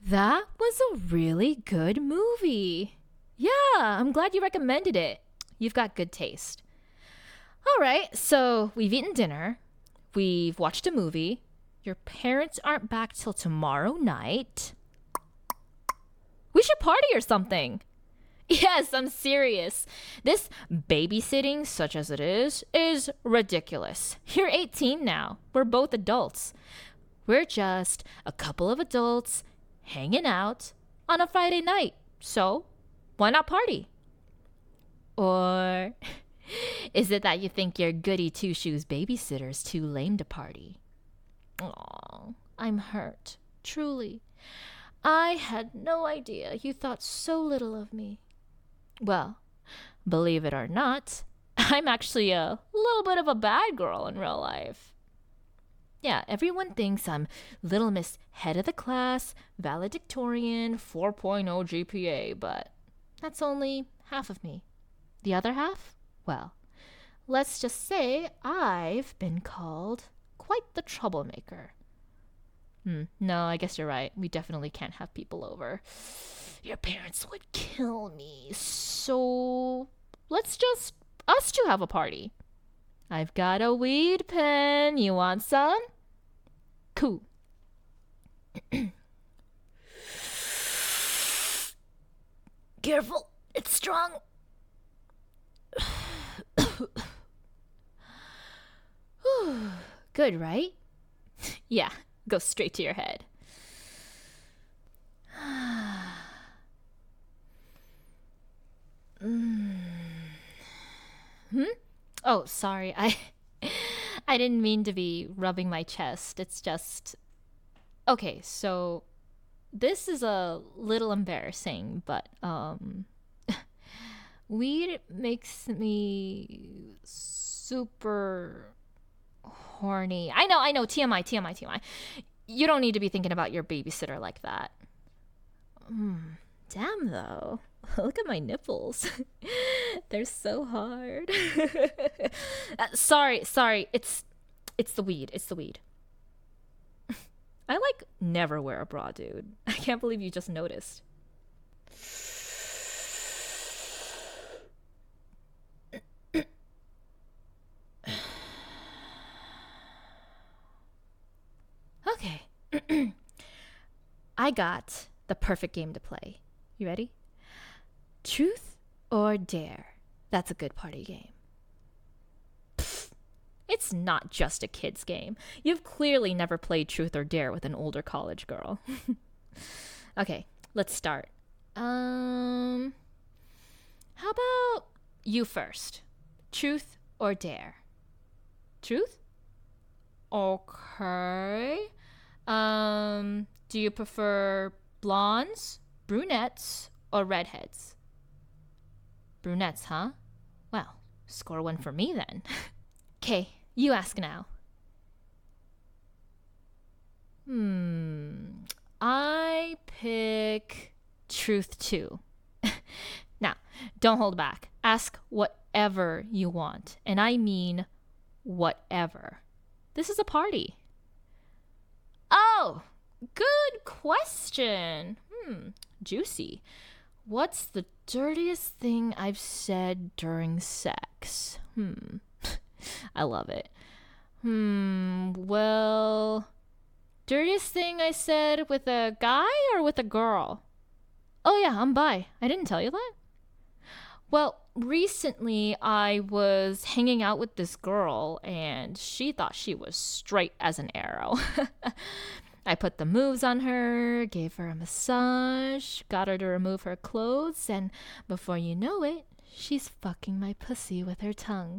That was a really good movie. Yeah, I'm glad you recommended it. You've got good taste. All right, so we've eaten dinner. We've watched a movie. Your parents aren't back till tomorrow night. We should party or something. Yes, I'm serious. This babysitting, such as it is ridiculous. You're 18 now. We're both adults. We're just a couple of adults hanging out on a Friday night. So, why not party? Or is it that you think your goody two-shoes babysitter's too lame to party? Aw, I'm hurt. Truly. I had no idea you thought so little of me. Well, believe it or not, I'm actually a little bit of a bad girl in real life. Yeah, everyone thinks I'm Little Miss Head of the Class, valedictorian, 4.0 GPA, but that's only half of me. The other half? Well, let's just say I've been called quite the troublemaker. No, I guess you're right. We definitely can't have people over. Your parents would kill me. So let's just us two have a party. I've got a weed pen. You want some? Cool. Careful. It's strong. Good, right? Yeah, go straight to your head. Oh, sorry. I didn't mean to be rubbing my chest. It's just okay, so this is a little embarrassing, but weed makes me super horny. I know, TMI. You don't need to be thinking about your babysitter like that. Damn, though. Look at my nipples. They're so hard. Sorry. It's the weed. I never wear a bra, dude. I can't believe you just noticed. Okay. I got the perfect game to play. You ready? Truth or dare? That's a good party game. Pfft, it's not just a kid's game. You've clearly never played truth or dare with an older college girl. Okay, let's start. How about you first? Truth or dare? Truth? Okay. Do you prefer blondes, brunettes, or redheads? Brunettes, huh? Well, score one for me then. Okay, you ask now. I pick truth too. Now, don't hold back. Ask whatever you want. And I mean whatever. This is a party. Oh, good question. Juicy. What's the dirtiest thing I've said during sex? I love it. Well, dirtiest thing I said with a guy or with a girl? Oh yeah, I'm bi. I didn't tell you that? Well, recently I was hanging out with this girl and she thought she was straight as an arrow. I put the moves on her, gave her a massage, got her to remove her clothes, and before you know it, she's fucking my pussy with her tongue.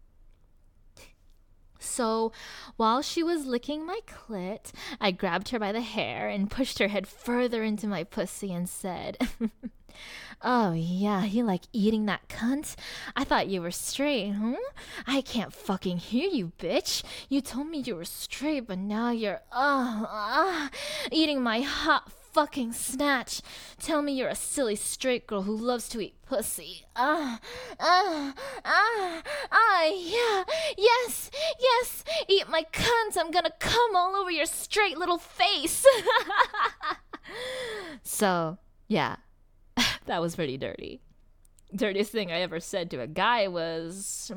So, while she was licking my clit, I grabbed her by the hair and pushed her head further into my pussy and said, "Oh yeah, you like eating that cunt? I thought you were straight, huh? I can't fucking hear you, bitch. You told me you were straight, but now you're, eating my hot fucking snatch. Tell me you're a silly straight girl who loves to eat pussy. Yeah, yes, eat my cunt. I'm gonna come all over your straight little face." So, yeah, that was pretty dirty. Dirtiest thing I ever said to a guy was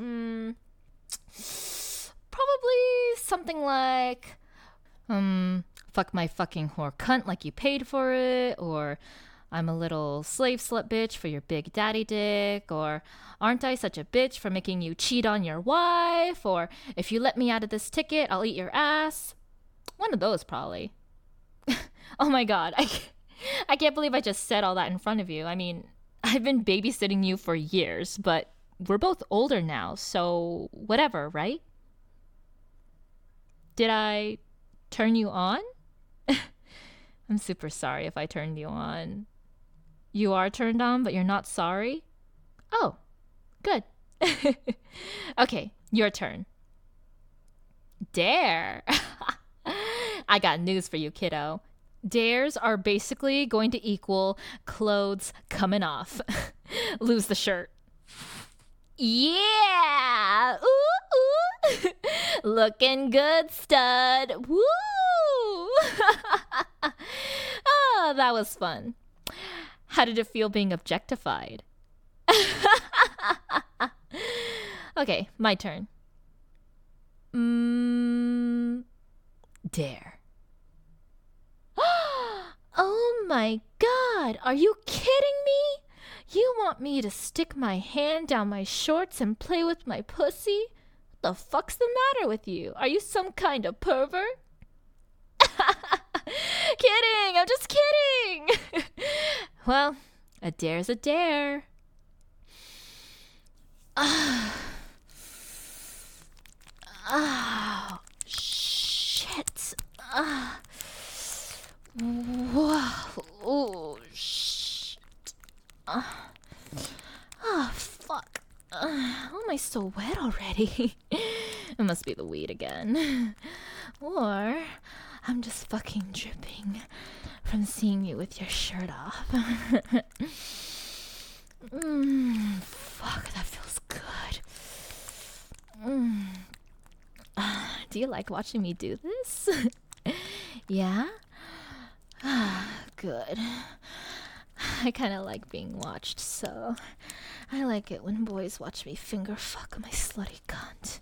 probably something like, fuck my fucking whore cunt like you paid for it, or I'm a little slave slut bitch for your big daddy dick, or aren't I such a bitch for making you cheat on your wife, or if you let me out of this ticket, I'll eat your ass. One of those, probably. Oh my god, I can't believe I just said all that in front of you. I mean, I've been babysitting you for years, but we're both older now, so whatever, right? Did I turn you on? I'm super sorry if I turned you on. You are turned on, but you're not sorry? Oh, good. Okay, your turn. Dare. I got news for you, kiddo. Dares are basically going to equal clothes coming off. Lose the shirt. Yeah! Ooh, ooh. Looking good, stud. Woo! Oh, that was fun. How did it feel being objectified? Okay, my turn. Dare. Oh my god, are you kidding me? You want me to stick my hand down my shorts and play with my pussy? What the fuck's the matter with you? Are you some kind of pervert? Kidding, I'm just kidding. Well, a dare's a dare. Oh, shit. Whoa. Oh, shit. Oh, fuck. How am I so wet already? It must be the weed again. Or I'm just fucking dripping from seeing you with your shirt off. Fuck, that feels good. Do you like watching me do this? Yeah? Good. I kind of like being watched, so I like it when boys watch me finger fuck my slutty cunt.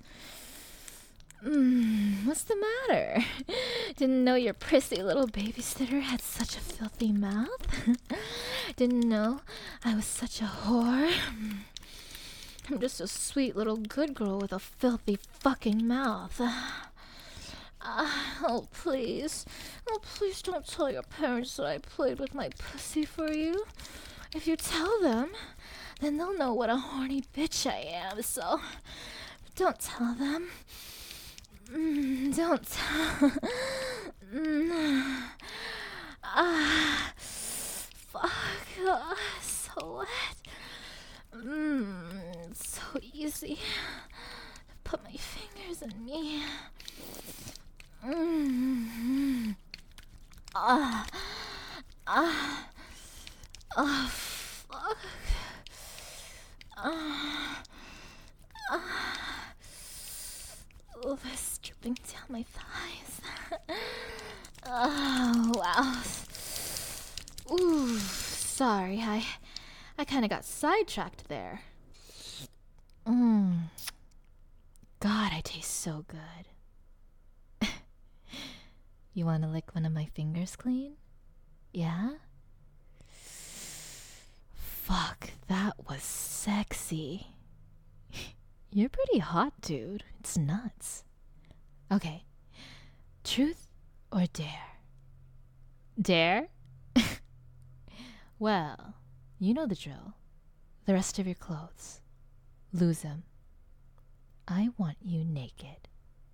What's the matter? Didn't know your prissy little babysitter had such a filthy mouth? Didn't know I was such a whore? I'm just a sweet little good girl with a filthy fucking mouth. Oh, please. Oh, please don't tell your parents that I played with my pussy for you. If you tell them, then they'll know what a horny bitch I am, so don't tell them. Don't tell. Fuck. So wet. It's so easy to put my fingers in me. Fuck. Oh, it's dripping down my thighs. Oh, wow. Ooh, sorry. I kind of got sidetracked there. God, I taste so good. You want to lick one of my fingers clean? Yeah? Fuck, that was sexy. You're pretty hot, dude. It's nuts. Okay. Truth or dare? Dare? Well, you know the drill. The rest of your clothes. Lose them. I want you naked.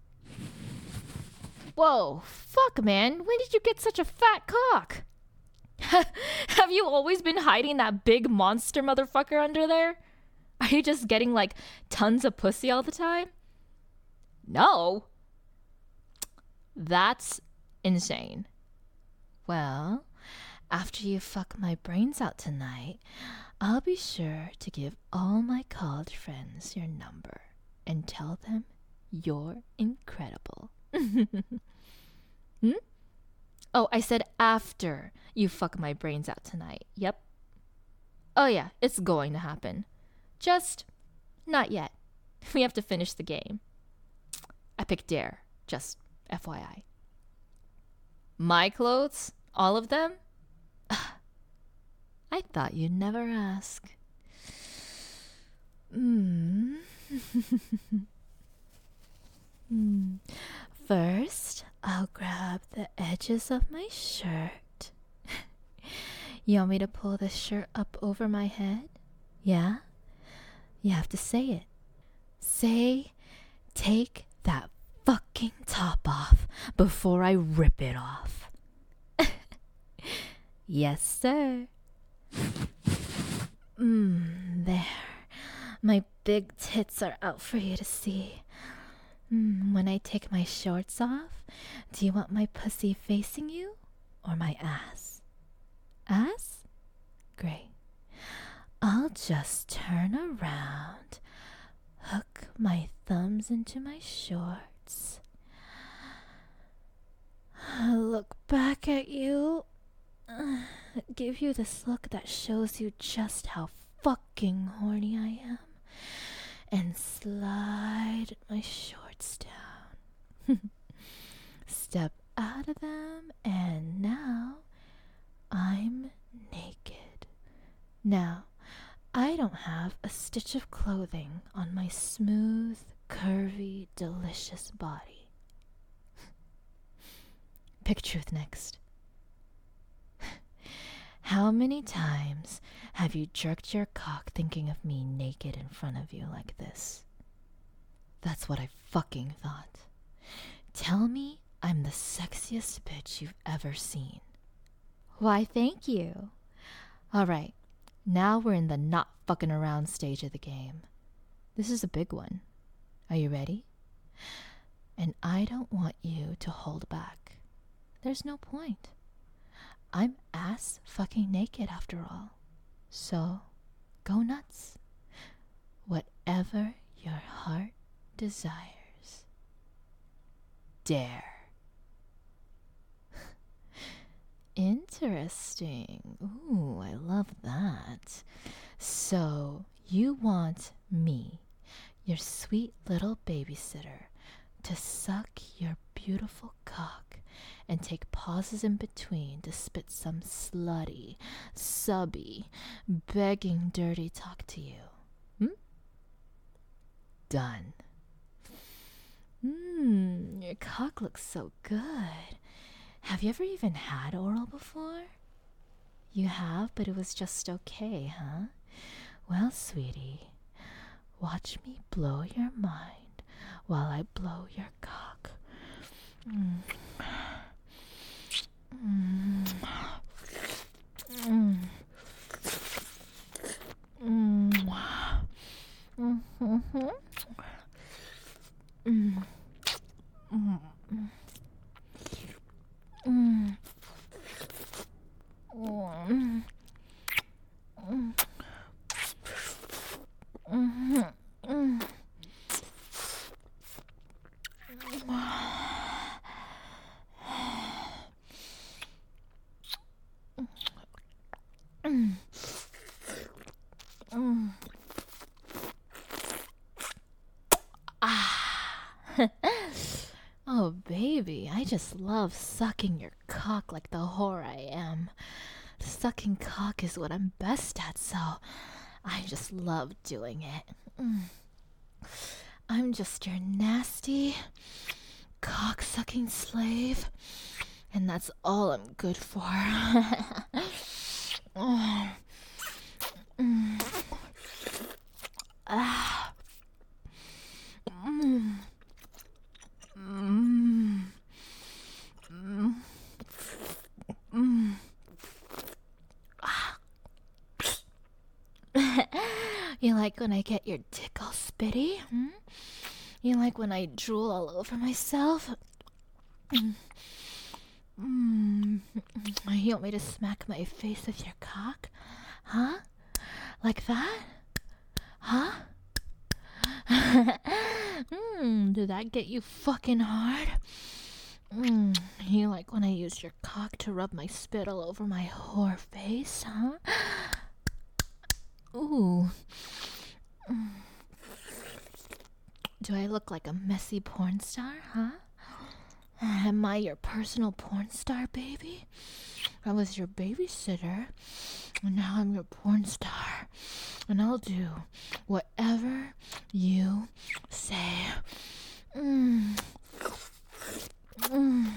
Whoa, fuck, man. When did you get such a fat cock? Have you always been hiding that big monster motherfucker under there? Are you just getting, like, tons of pussy all the time? No. That's insane. Well, after you fuck my brains out tonight, I'll be sure to give all my college friends your number and tell them you're incredible. Oh, I said after you fuck my brains out tonight. Yep. Oh yeah, it's going to happen. Just not yet. We have to finish the game. I picked Dare, just FYI. My clothes? All of them? I thought you'd never ask. First, I'll grab the edges of my shirt. You want me to pull the shirt up over my head? Yeah? You have to say it. Say, take that fucking top off before I rip it off. Yes, sir. There. My big tits are out for you to see. When I take my shorts off, do you want my pussy facing you or my ass? Ass? Great. I'll just turn around, hook my thumbs into my shorts, look back at you, give you this look that shows you just how fucking horny I am, and slide my shorts down. Step out of them, and now I'm naked. Now, I don't have a stitch of clothing on my smooth, curvy, delicious body. Pick truth next. How many times have you jerked your cock thinking of me naked in front of you like this? That's what I fucking thought. Tell me I'm the sexiest bitch you've ever seen. Why, thank you. All right, now we're in the not fucking around stage of the game. This is a big one. Are you ready? And I don't want you to hold back. There's no point. I'm ass fucking naked after all. So, go nuts. Whatever your heart desires. Dare. Interesting. Ooh, I love that. So, you want me, your sweet little babysitter, to suck your beautiful cock and take pauses in between to spit some slutty, subby, begging dirty talk to you. Done. Your cock looks so good. Have you ever even had oral before? You have, but it was just okay, huh? Well, sweetie, watch me blow your mind while I blow your cock. Oh, baby, I just love sucking your cock like the whore I am. Sucking cock is what I'm best at, so I just love doing it. I'm just your nasty, cock-sucking slave, and that's all I'm good for. You like when I get your dick all spitty? You like when I drool all over myself? You want me to smack my face with your cock? Huh? Like that? Huh? Did that get you fucking hard? You like when I use your cock to rub my spit all over my whore face, huh? Ooh. Do I look like a messy porn star, huh? Am I your personal porn star, baby? I was your babysitter, and now I'm your porn star. And I'll do whatever you say. Mm. Mm.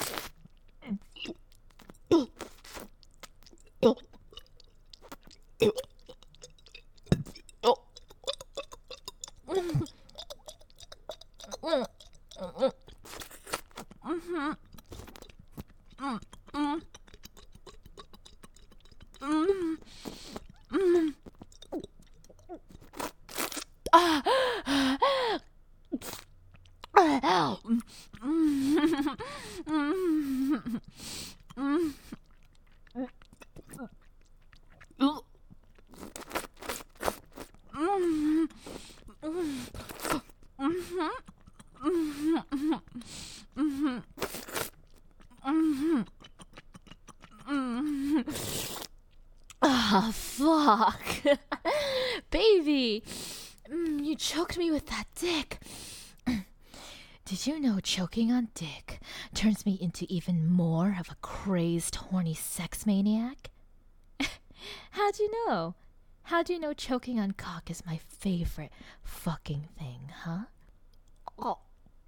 Ah, fuck. Baby, you choked me with that dick. Did you know choking on dick turns me into even more of a crazed, horny sex maniac? How'd you know? How'd you know choking on cock is my favorite fucking thing, huh? Oh.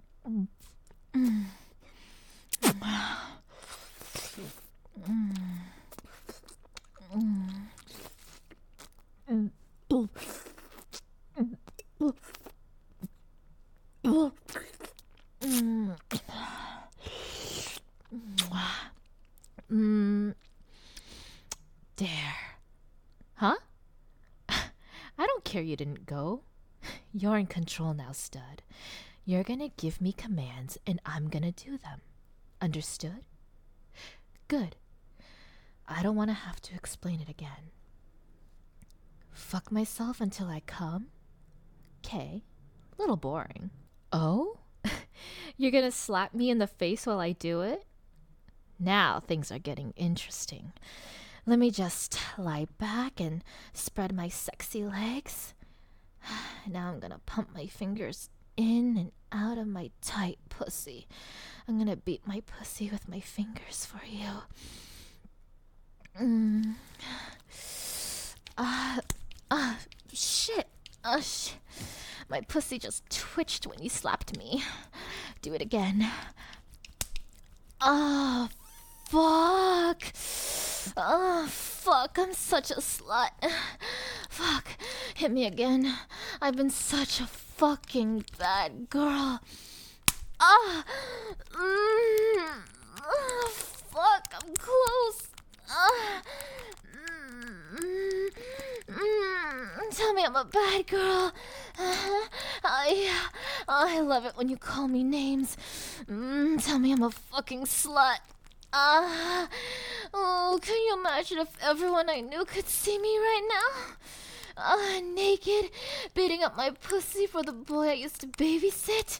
Dare. Huh? I don't care you didn't go. You're in control now, stud. You're gonna give me commands and I'm gonna do them. Understood? Good. I don't want to have to explain it again. Fuck myself until I come? Okay. Little boring. Oh? You're gonna slap me in the face while I do it? Now things are getting interesting. Let me just lie back and spread my sexy legs. Now I'm gonna pump my fingers in and out of my tight pussy. I'm gonna beat my pussy with my fingers for you. Shit. Shit. My pussy just twitched when you slapped me. Do it again. Oh, fuck. Oh, fuck. I'm such a slut. Fuck. Hit me again. I've been such a fucking bad girl. Ah. Fuck. I'm close. Tell me I'm a bad girl. I love it when you call me names. Tell me I'm a fucking slut. Oh, can you imagine if everyone I knew could see me right now? Naked, beating up my pussy for the boy I used to babysit.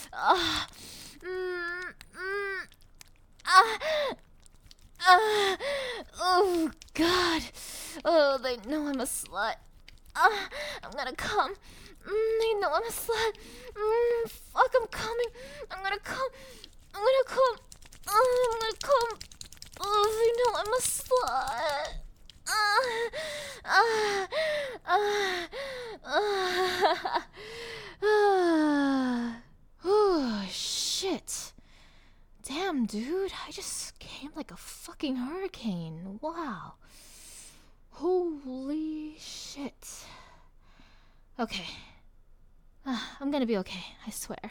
Oh, God. Oh, they know I'm a slut. I'm gonna come. They know I'm a slut. Fuck, I'm coming. I'm gonna come. I'm gonna come. I'm gonna come. Oh, they know I'm a slut. Oh, shit. Damn, dude, I just came like a fucking hurricane. Wow. Holy shit. Okay. I'm gonna be okay, I swear.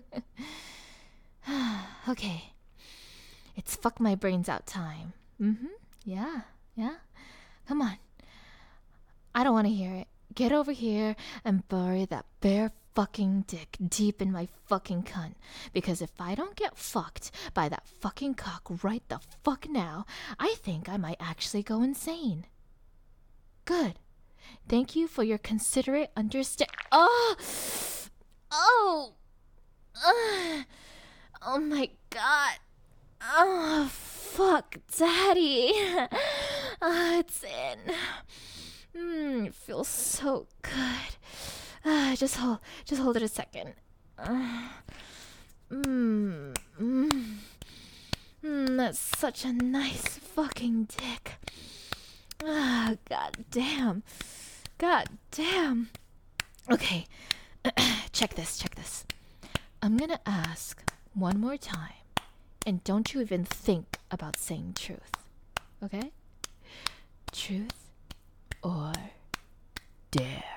Okay. It's fuck my brains out time. Yeah. Come on. I don't want to hear it. Get over here and bury that bare fucking dick deep in my fucking cunt. Because if I don't get fucked by that fucking cock right the fuck now, I think I might actually go insane. Good. Thank you for your considerate Oh my God. Oh, fuck, Daddy. It's in. It feels so good. Just hold it a second. That's such a nice fucking dick. God damn. God damn. Okay, check this. I'm gonna ask one more time, and don't you even think about saying truth, okay? Truth or dare?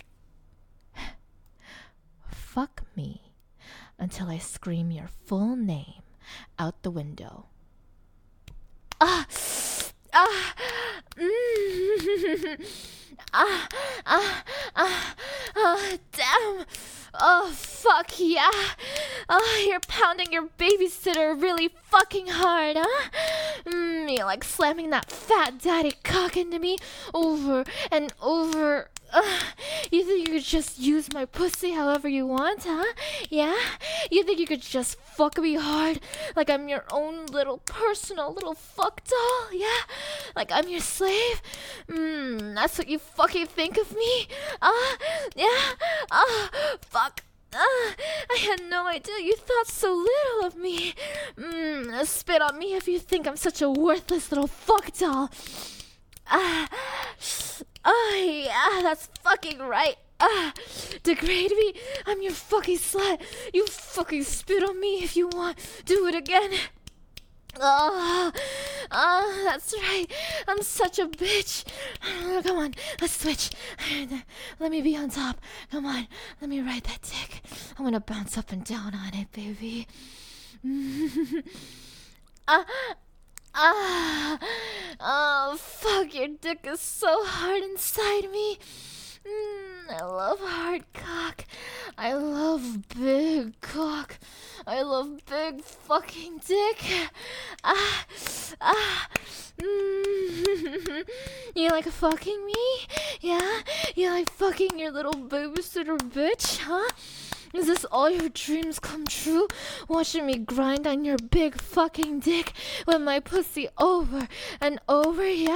Fuck me until I scream your full name out the window. Damn. Oh, fuck yeah. You're pounding your babysitter really fucking hard, huh? You like slamming that fat daddy cock into me over and over. You think you could just use my pussy however you want, huh? Yeah? You think you could just fuck me hard like I'm your own little personal little fuck doll? Yeah? Like I'm your slave? That's what you fucking think of me? Yeah? Fuck. I had no idea you thought so little of me. Spit on me if you think I'm such a worthless little fuck doll. Yeah, that's fucking right. Degrade me. I'm your fucking slut. You fucking spit on me if you want. Do it again. That's right. I'm such a bitch. Come on, let's switch. Let me be on top. Come on, let me ride that dick. I want to bounce up and down on it, baby. Oh, fuck, your dick is so hard inside me. I love hard cock. I love big cock. I love big fucking dick. You like fucking me? Yeah? You like fucking your little babysitter bitch, huh? Is this all your dreams come true? Watching me grind on your big fucking dick with my pussy over and over, yeah?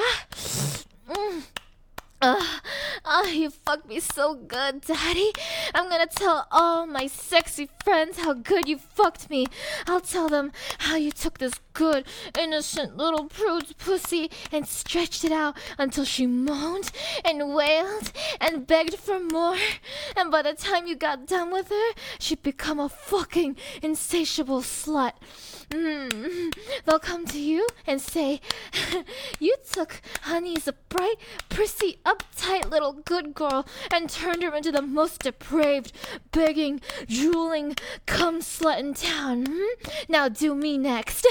You fucked me so good, Daddy. I'm gonna tell all my sexy friends how good you fucked me. I'll tell them how you took this good, innocent little prude's pussy and stretched it out until she moaned and wailed and begged for more. And by the time you got done with her, she'd become a fucking insatiable slut. They'll come to you and say, you took Honey's a bright, prissy, uptight little good girl and turned her into the most depraved, begging, drooling, cum slut in town. Now do me next.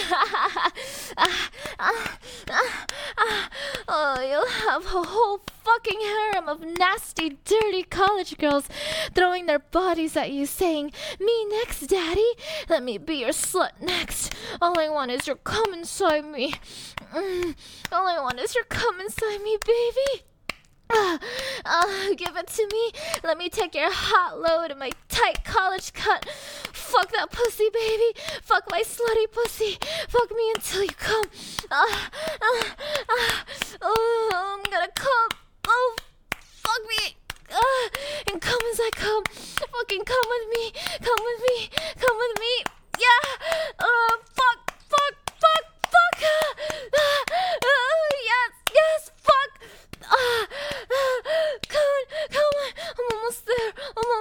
Oh, you'll have a whole fucking harem of nasty, dirty college girls throwing their bodies at you saying, me next, Daddy. Let me be your slut next. All I want is your cum inside me. All I want is your cum inside me, baby. Give it to me. Let me take your hot load and my tight college cut. Fuck that pussy, baby. Fuck my slutty pussy. Fuck me until you come. I'm gonna come. Oh, fuck me. And come as I come. Fucking come with me. Come with me. Come with me. Yeah. Fuck. Yes. Fuck. Come on. I'm almost there.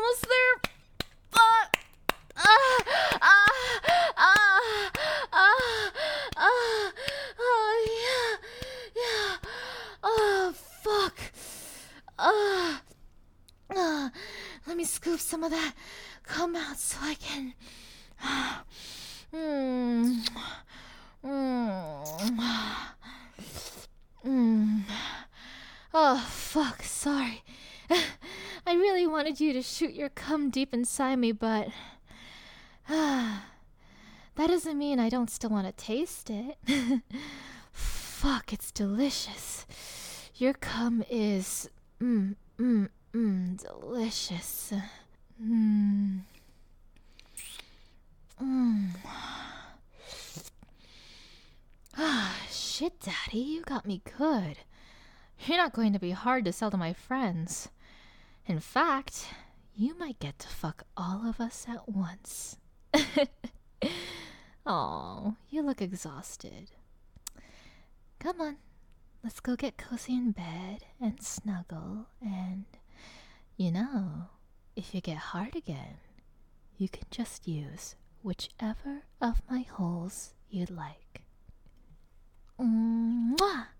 Yeah. Oh, fuck. Let me scoop some of that cum out so I can. Oh, fuck, sorry. I really wanted you to shoot your cum deep inside me, but that doesn't mean I don't still want to taste it. Fuck, it's delicious. Your cum is delicious. Shit, Daddy, you got me good. You're not going to be hard to sell to my friends. In fact, you might get to fuck all of us at once. Oh, you look exhausted. Come on, let's go get cozy in bed and snuggle and, if you get hard again, you can just use whichever of my holes you'd like. Mwah!